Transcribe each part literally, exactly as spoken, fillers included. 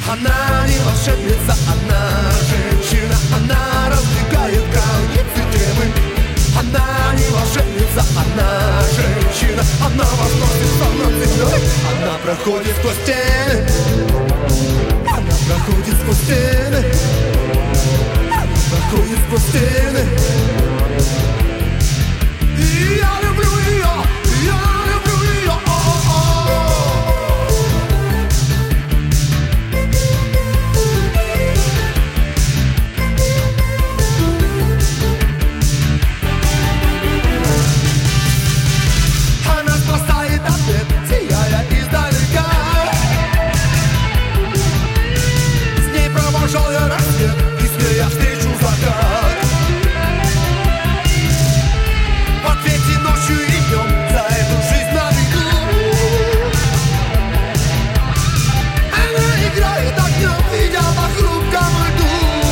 Она не волшебница, она женщина. Она раздвигает границы темы. Она не волшебница, она женщина. Она возносится над землей. Она проходит сквозь стены. Она проходит сквозь стены. Она проходит сквозь стены. И я люблю ее, я люблю ее. Она спасает ответ, сияя издалека. С ней провожал я рассвет, и с ней я встречу закат. В ответе ночью и днем за эту жизнь на виду. Она играет огнем, видя по хрупкому льду.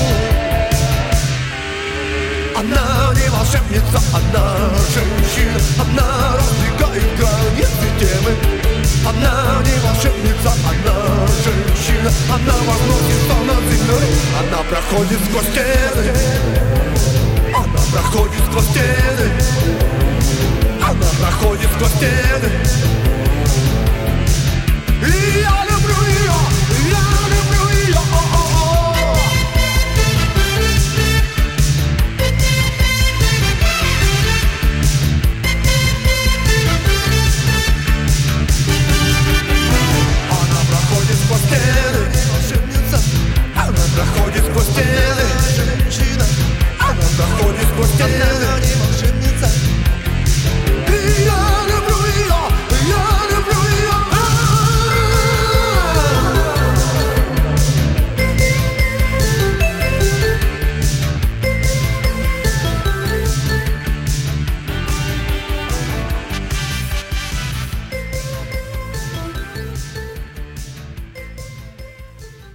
Она не волшебница, она женщина. Она раздвигает границы темы. Она не волшебница, она женщина. Она возносится над землей. Она проходит сквозь стены. Она проходит сквозь стены. Она проходит сквозь стены. И я